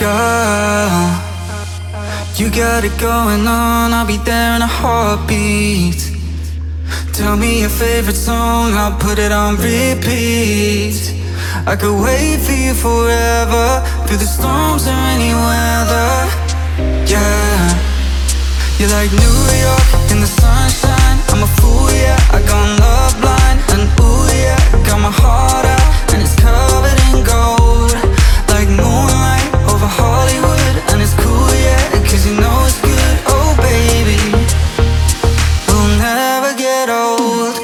Girl, you got it going on, I'll be there in a heartbeat. Tell me your favorite song, I'll put it on repeat. I could wait for you forever, through the storms or any weather. Yeah, you're like New York in the sunshine. I'm a fool, yeah, I gone love blind. And ooh, yeah, got my heart out, and it's covered in gold. Like moonlight over Hollywood, and it's cool, yeah, cause you know it's good. Oh baby, we'll never get old.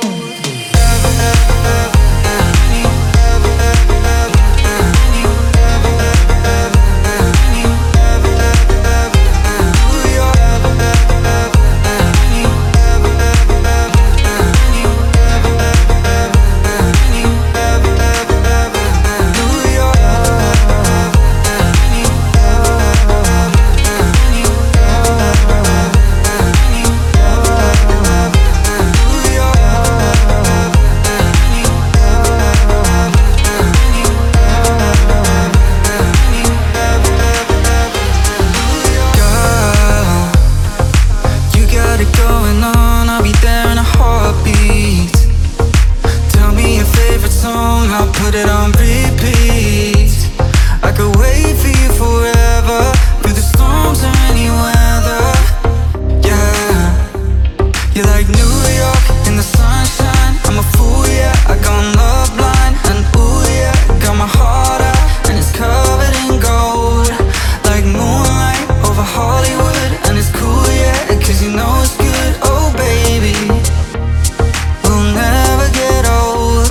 Put it on repeat. I could wait for you forever, through the storms or any weather. Yeah, you're like New York in the sunshine. I'm a fool, yeah, I gone love blind. And ooh, yeah, got my heart out, and it's covered in gold. Like moonlight over Hollywood, and it's cool, yeah, cause you know it's good. Oh baby, we'll never get old.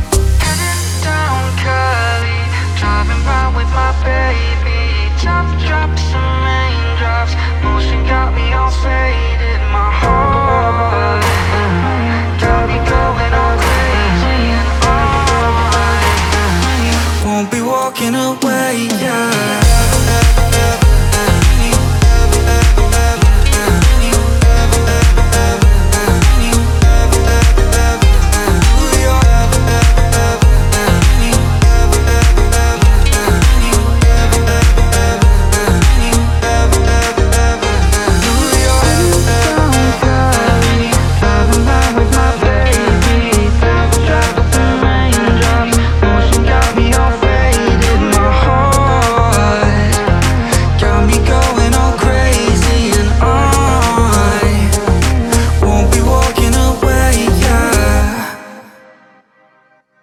Baby, drops and raindrops, motion got me all faded. My heart got me going all crazy, and I won't be walking away.